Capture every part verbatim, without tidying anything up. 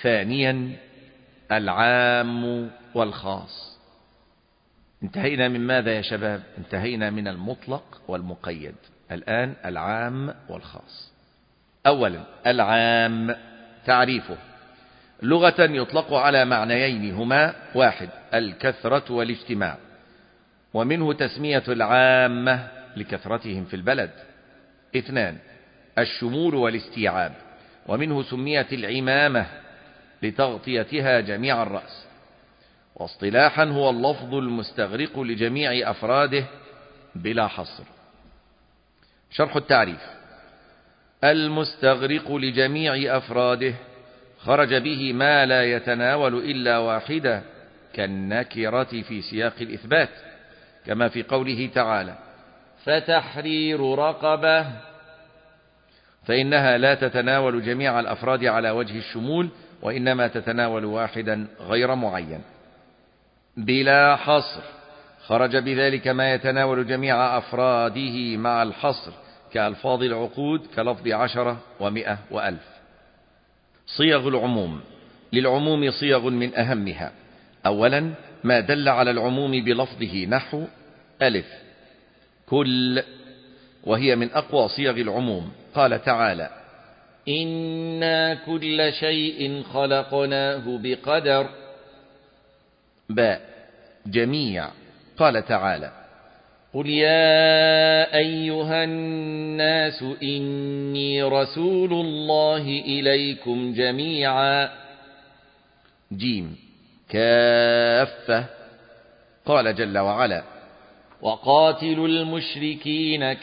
ثانيا العام والخاص. انتهينا من ماذا يا شباب؟ انتهينا من المطلق والمقيد، الآن العام والخاص. أولا العام، تعريفه: لغة يطلق على معنيين هما: واحد الكثرة والاجتماع، ومنه تسمية العامة لكثرتهم في البلد. اثنان الشمول والاستيعاب، ومنه سميت العمامة لتغطيتها جميع الرأس. واصطلاحا هو اللفظ المستغرق لجميع أفراده بلا حصر. شرح التعريف: المستغرق لجميع أفراده خرج به ما لا يتناول إلا واحدة كالنكرة في سياق الإثبات، كما في قوله تعالى: فتحرير رقبة، فإنها لا تتناول جميع الأفراد على وجه الشمول، وإنما تتناول واحدا غير معين. بلا حصر خرج بذلك ما يتناول جميع أفراده مع الحصر كألفاظ العقود كلفظ عشرة ومئة وألف. صيغ العموم: للعموم صيغ من أهمها: أولا ما دل على العموم بلفظه، نحو ألف كل، وهي من أقوى صيغ العموم. قال تعالى: إنا كل شيء خلقناه بقدر. باء جميع، قال تعالى: قل يا أيها الناس إني رسول الله إليكم جميعا. جيم كافة، قال جل وعلا: وقاتلوا المشركين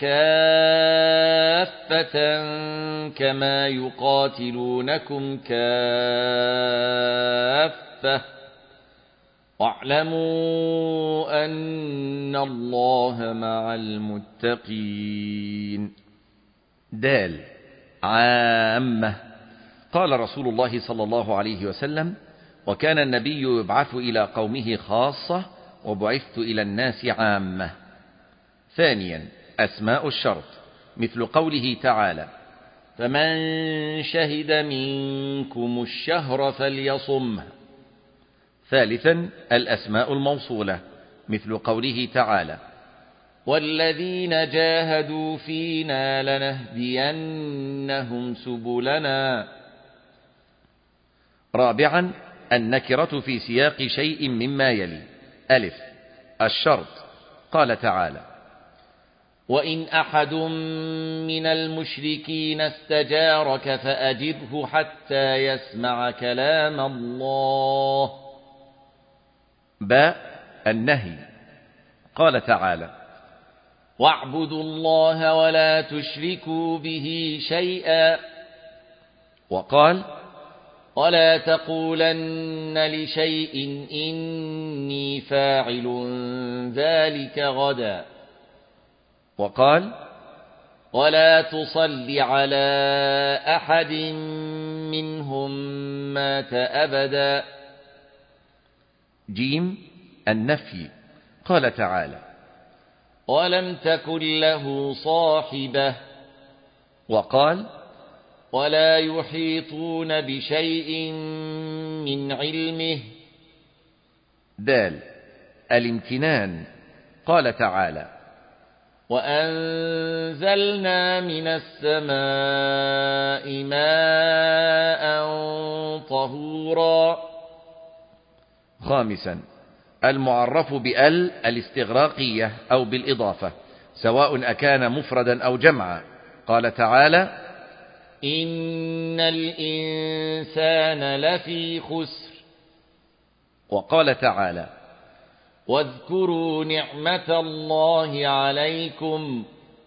كافة كما يقاتلونكم كافة واعلموا أن الله مع المتقين. دال عامة، قال رسول الله صلى الله عليه وسلم: وكان النبي يبعث إلى قومه خاصة وبعثت إلى الناس عامة. ثانيا أسماء الشرط، مثل قوله تعالى: فمن شهد منكم الشهر فليصمه. ثالثا الأسماء الموصولة، مثل قوله تعالى: والذين جاهدوا فينا لنهدينهم سبلنا. رابعا النكرة في سياق شيء مما يلي: ألف الشرط، قال تعالى: وإن أحد من المشركين استجارك فأجبه حتى يسمع كلام الله. باء النهي، قال تعالى: واعبدوا الله ولا تشركوا به شيئا. وقال: ولا تقولن لشيء إني فاعل ذلك غدا. وقال: ولا تصل على أحد منهم مات أبدا. جيم النفي، قال تعالى: ولم تكن له صاحبة. وقال: ولا يحيطون بشيء من علمه. دال الامتنان، قال تعالى: وأنزلنا من السماء ماء طهورا. خامسا المعرف بأل الاستغراقية أو بالإضافة، سواء أكان مفردا أو جمعا. قال تعالى: إن الإنسان لفي خسر. وقال تعالى: واذكروا نعمة الله عليكم.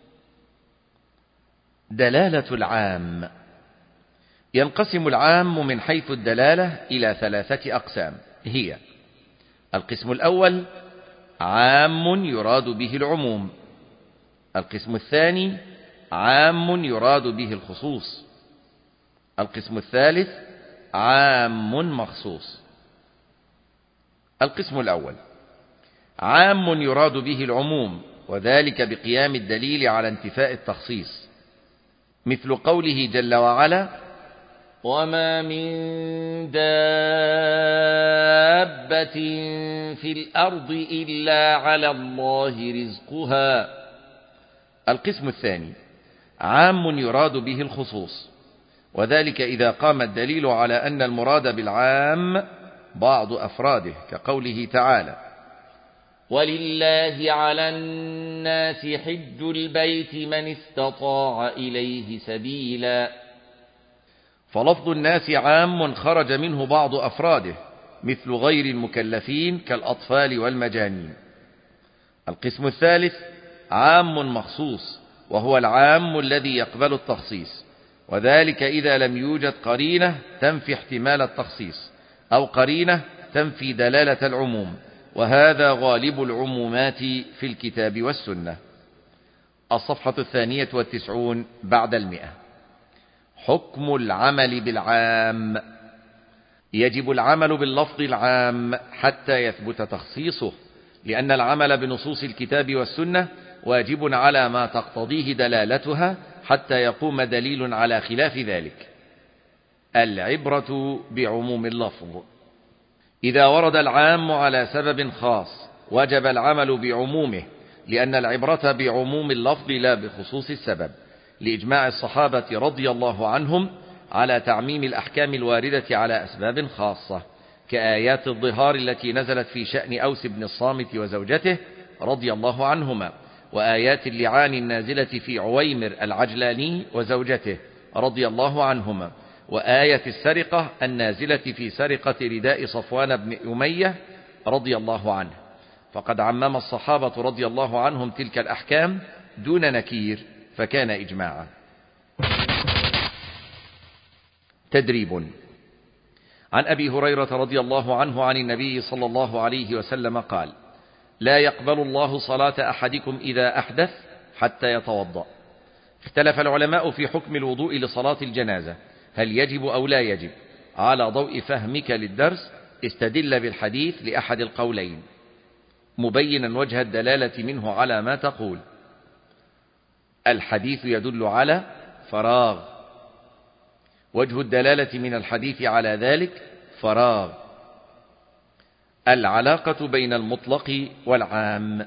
دلالة العام: ينقسم العام من حيث الدلالة إلى ثلاثة أقسام، هي: القسم الأول عام يراد به العموم، القسم الثاني عام يراد به الخصوص، القسم الثالث عام مخصوص. القسم الأول عام يراد به العموم، وذلك بقيام الدليل على انتفاء التخصيص، مثل قوله جل وعلا: وما من دابة في الأرض إلا على الله رزقها. القسم الثاني عام يراد به الخصوص، وذلك إذا قام الدليل على أن المراد بالعام بعض أفراده، كقوله تعالى: ولله على الناس حج البيت من استطاع إليه سبيلا. فلفظ الناس عام خرج منه بعض أفراده، مثل غير المكلفين كالأطفال والمجانين. القسم الثالث عام مخصوص، وهو العام الذي يقبل التخصيص، وذلك إذا لم يوجد قرينة تنفي احتمال التخصيص، أو قرينة تنفي دلالة العموم، وهذا غالب العمومات في الكتاب والسنة. الصفحة الثانية والتسعون بعد المئة. حكم العمل بالعام. يجب العمل باللفظ العام حتى يثبت تخصيصه، لأن العمل بنصوص الكتاب والسنة واجب على ما تقتضيه دلالتها حتى يقوم دليل على خلاف ذلك. العبرة بعموم اللفظ. إذا ورد العام على سبب خاص وجب العمل بعمومه، لأن العبرة بعموم اللفظ لا بخصوص السبب، لإجماع الصحابة رضي الله عنهم على تعميم الأحكام الواردة على أسباب خاصة، كآيات الظهار التي نزلت في شأن أوس بن الصامت وزوجته رضي الله عنهما، وآيات اللعان النازلة في عويمر العجلاني وزوجته رضي الله عنهما، وآية السرقة النازلة في سرقة رداء صفوان بن أمية رضي الله عنه. فقد عمم الصحابة رضي الله عنهم تلك الأحكام دون نكير، فكان إجماعا. تدريب. عن أبي هريرة رضي الله عنه عن النبي صلى الله عليه وسلم قال: لا يقبل الله صلاة أحدكم إذا أحدث حتى يتوضأ. اختلف العلماء في حكم الوضوء لصلاة الجنازة، هل يجب أو لا يجب؟ على ضوء فهمك للدرس استدل بالحديث لأحد القولين، مبينا وجه الدلالة منه على ما تقول. الحديث يدل على فراغ، وجه الدلالة من الحديث على ذلك فراغ. العلاقة بين المطلق والعام.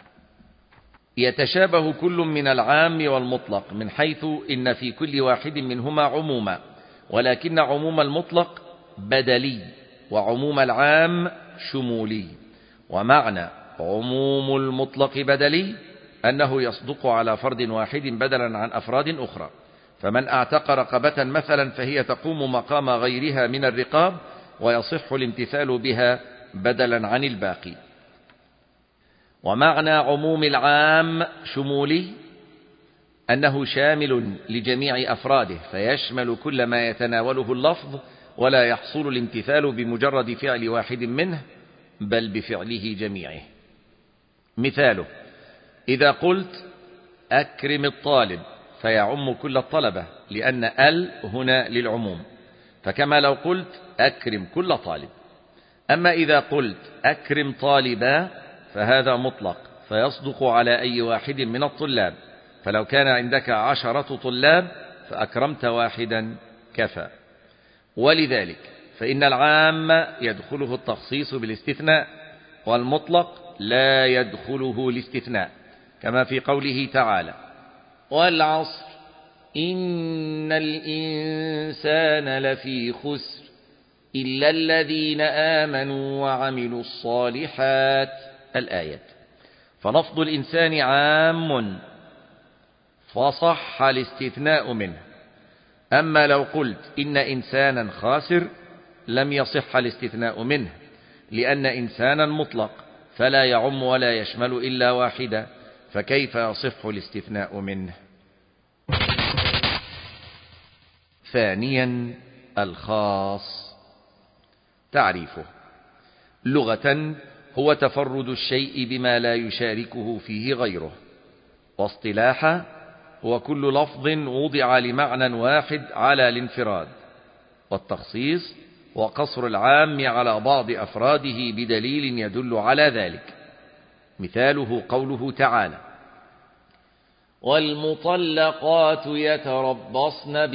يتشابه كل من العام والمطلق من حيث إن في كل واحد منهما عموما، ولكن عموم المطلق بدلي وعموم العام شمولي. ومعنى عموم المطلق بدلي أنه يصدق على فرد واحد بدلا عن أفراد أخرى، فمن اعتق رقبة مثلا فهي تقوم مقام غيرها من الرقاب، ويصح الامتثال بها بدلا عن الباقي. ومعنى عموم العام شمولي أنه شامل لجميع أفراده، فيشمل كل ما يتناوله اللفظ، ولا يحصل الامتثال بمجرد فعل واحد منه، بل بفعله جميعه. مثاله: إذا قلت أكرم الطالب فيعم كل الطلبة، لأن ال هنا للعموم، فكما لو قلت أكرم كل طالب. أما إذا قلت أكرم طالبا فهذا مطلق، فيصدق على أي واحد من الطلاب، فلو كان عندك عشرة طلاب فأكرمت واحدا كفى. ولذلك فإن العام يدخله التخصيص بالاستثناء، والمطلق لا يدخله الاستثناء، كما في قوله تعالى: والعصر إن الإنسان لفي خسر إلا الذين آمنوا وعملوا الصالحات. الآية. فلفظ الإنسان عام فصح الاستثناء منه. أما لو قلت إن إنسانا خاسر لم يصح الاستثناء منه، لأن إنسانا مطلق فلا يعم ولا يشمل إلا واحدا، فكيف يصح الاستثناء منه؟ ثانيا الخاص. تعريفه: لغة هو تفرد الشيء بما لا يشاركه فيه غيره، واصطلاحا هو كل لفظ وضع لمعنى واحد على الانفراد، والتخصيص وقصر العام على بعض أفراده بدليل يدل على ذلك. مثاله قوله تعالى: والمطلقات يتربصن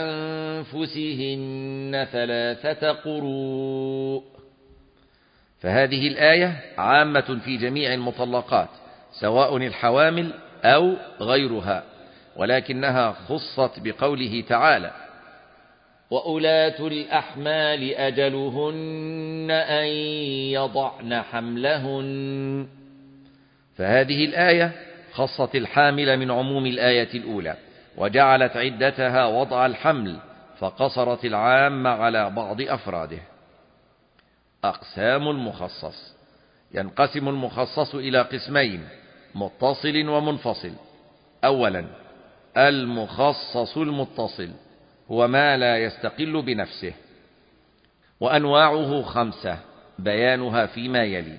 بأنفسهن ثلاثة قروء. فهذه الآية عامة في جميع المطلقات سواء الحوامل أو غيرها، ولكنها خصت بقوله تعالى: وأولاة الأحمال أجلهن أن يضعن حملهن. فهذه الآية خصت الحامل من عموم الآية الأولى، وجعلت عدتها وضع الحمل، فقصرت العام على بعض أفراده. أقسام المخصص: ينقسم المخصص إلى قسمين: متصل ومنفصل. أولا، المخصص المتصل هو ما لا يستقل بنفسه، وأنواعه خمسة بيانها فيما يلي.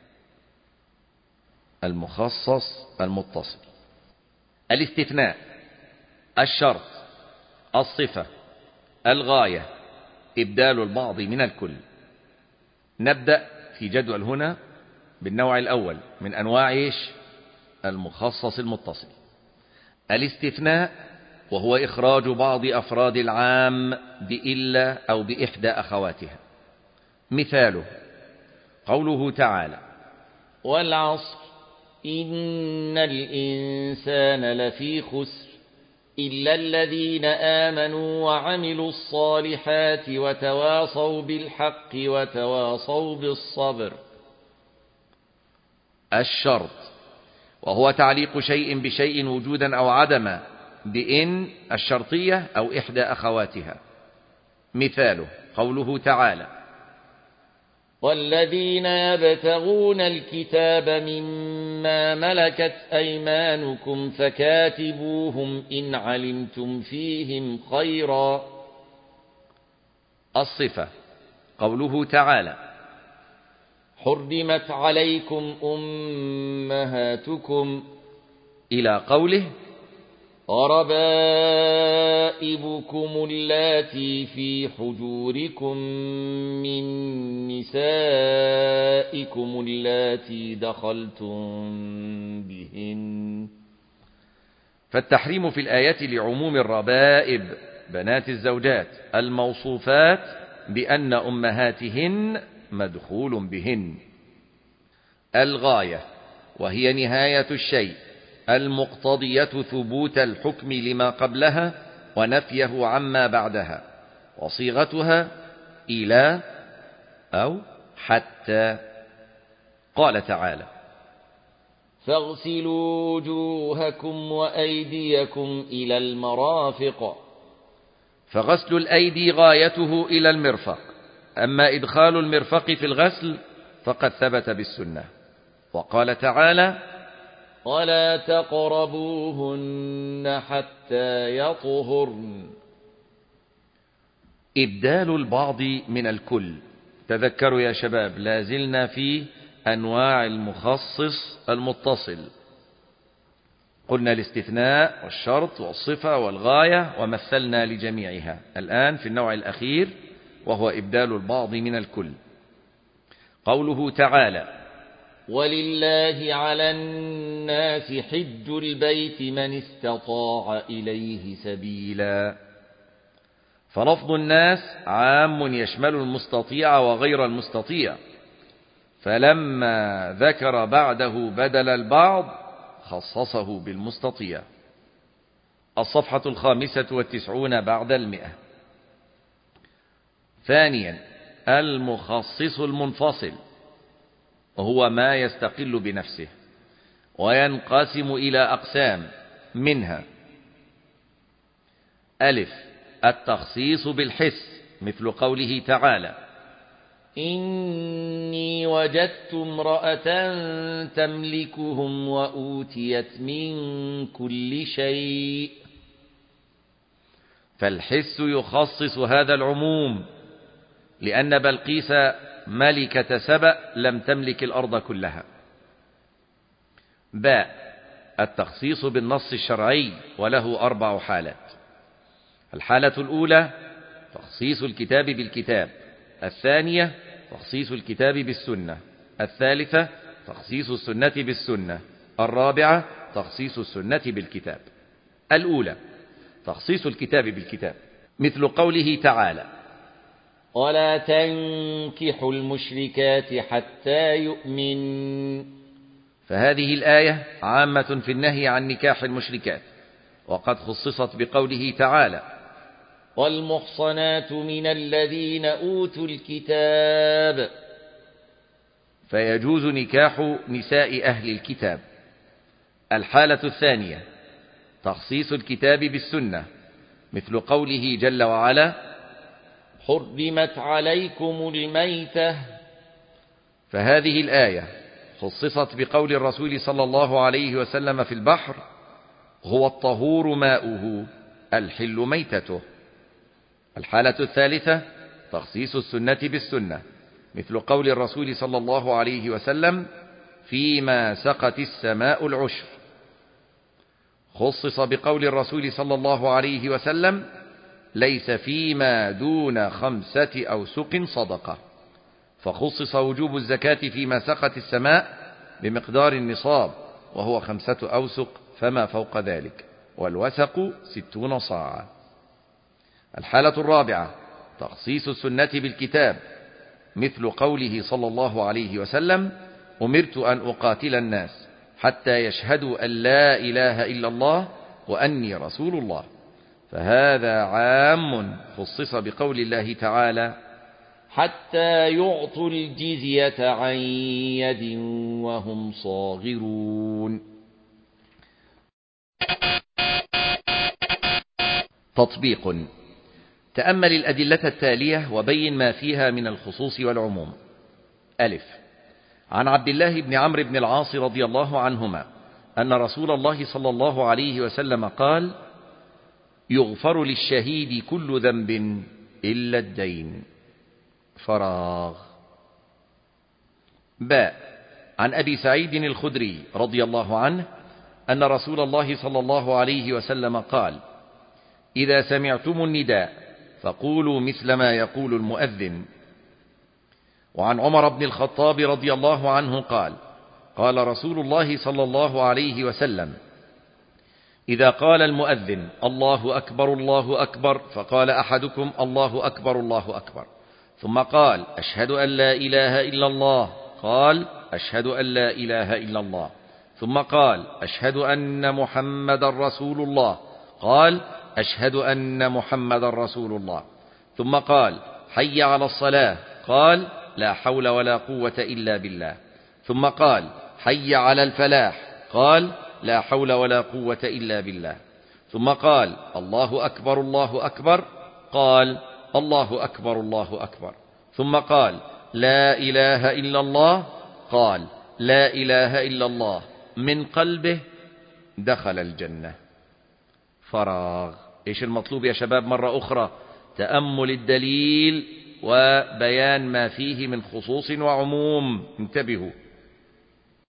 المخصص المتصل: الاستثناء، الشرط، الصفة، الغاية، إبدال البعض من الكل. نبدأ في جدول هنا بالنوع الأول من أنواع إيش؟ المخصص المتصل. الاستثناء، وهو إخراج بعض أفراد العام بإلا أو بإحدى أخواتها. مثاله قوله تعالى: والعصر إن الإنسان لفي خسر إلا الذين آمنوا وعملوا الصالحات وتواصوا بالحق وتواصوا بالصبر. الشرط، وهو تعليق شيء بشيء وجودا أو عدما بإن الشرطية أو إحدى أخواتها. مثاله قوله تعالى: والذين يبتغون الكتاب مما ملكت أيمانكم فكاتبوهم إن علمتم فيهم خيرا. الصفة قوله تعالى: حرمت عليكم أمهاتكم، إلى قوله: وربائبكم اللاتي في حجوركم من نسائكم اللاتي دخلتم بهن. فالتحريم في الآية لعموم الربائب بنات الزوجات الموصوفات بأن أمهاتهن مدخول بهن. الغاية، وهي نهاية الشيء المقتضية ثبوت الحكم لما قبلها ونفيه عما بعدها، وصيغتها إلى أو حتى. قال تعالى: فاغسلوا وجوهكم وأيديكم إلى المرافق. فغسل الأيدي غايته إلى المرفق، أما إدخال المرفق في الغسل فقد ثبت بالسنة. وقال تعالى: ولا تقربوهن حتى يطهرن. إبدال البعض من الكل. تذكروا يا شباب، لازلنا في أنواع المخصص المتصل. قلنا الاستثناء والشرط والصفة والغاية، ومثلنا لجميعها. الآن في النوع الأخير وهو إبدال البعض من الكل. قوله تعالى: ولله على الناس حج البيت من استطاع إليه سبيلا. فلفظ الناس عام يشمل المستطيع وغير المستطيع، فلما ذكر بعده بدل البعض خصصه بالمستطيع. الصفحة الخامسة والتسعون بعد المئة. ثانيا، المخصص المنفصل، وهو ما يستقل بنفسه، وينقسم إلى أقسام، منها: ألف، التخصيص بالحس، مثل قوله تعالى: إني وجدت امرأة تملكهم وأوتيت من كل شيء. فالحس يخصص هذا العموم، لأن بلقيس ملكة سبأ لم تملك الأرض كلها. باء، التخصيص بالنص الشرعي، وله أربع حالات. الحالة الأولى تخصيص الكتاب بالكتاب، الثانية تخصيص الكتاب بالسنة، الثالثة تخصيص السنة بالسنة، الرابعة تخصيص السنة بالكتاب. الأولى تخصيص الكتاب بالكتاب، مثل قوله تعالى: ولا تنكحوا المشركات حتى يؤمن. فهذه الآية عامة في النهي عن نكاح المشركات، وقد خصصت بقوله تعالى: والمحصنات من الذين أوتوا الكتاب. فيجوز نكاح نساء أهل الكتاب. الحالة الثانية تخصيص الكتاب بالسنة، مثل قوله جل وعلا: حرمت عليكم الميتة. فهذه الآية خصصت بقول الرسول صلى الله عليه وسلم في البحر: هو الطهور ماؤه الحل ميتته. الحالة الثالثة تخصيص السنة بالسنة، مثل قول الرسول صلى الله عليه وسلم: فيما سقت السماء العشر. خصص بقول الرسول صلى الله عليه وسلم: ليس فيما دون خمسة أوسق صدقة. فخصص وجوب الزكاة فيما سقت السماء بمقدار النصاب، وهو خمسة أوسق فما فوق ذلك، والوسق ستون صاعا. الحالة الرابعة تخصيص السنة بالكتاب، مثل قوله صلى الله عليه وسلم: أمرت أن أقاتل الناس حتى يشهدوا أن لا إله إلا الله وأني رسول الله. فهذا عام خصص بقول الله تعالى: حتى يعطوا الجزية عن يد وهم صاغرون. تطبيق. تأمل الأدلة التالية وبين ما فيها من الخصوص والعموم. ألف. عن عبد الله بن عمرو بن العاص رضي الله عنهما أن رسول الله صلى الله عليه وسلم قال: يغفر للشهيد كل ذنب إلا الدين. فراغ. باء. عن أبي سعيد الخدري رضي الله عنه أن رسول الله صلى الله عليه وسلم قال: إذا سمعتم النداء فقولوا مثل ما يقول المؤذن. وعن عمر بن الخطاب رضي الله عنه قال: قال رسول الله صلى الله عليه وسلم: إذا قال المؤذن الله أكبر الله أكبر، فقال أحدكم الله أكبر الله أكبر، ثم قال: أشهد أن لا إله إلا الله، قال: أشهد أن لا إله إلا الله، ثم قال: أشهد أن محمد رسول الله، قال: أشهد أن محمد رسول الله، ثم قال: حي على الصلاة، قال: لا حول ولا قوة إلا بالله، ثم قال: حي على الفلاح، قال: لا حول ولا قوة إلا بالله، ثم قال: الله أكبر الله أكبر، قال: الله أكبر الله أكبر، ثم قال: لا إله إلا الله، قال: لا إله إلا الله، من قلبه دخل الجنة. فراغ. إيش المطلوب يا شباب؟ مرة أخرى تأمل الدليل وبيان ما فيه من خصوص وعموم. انتبهوا.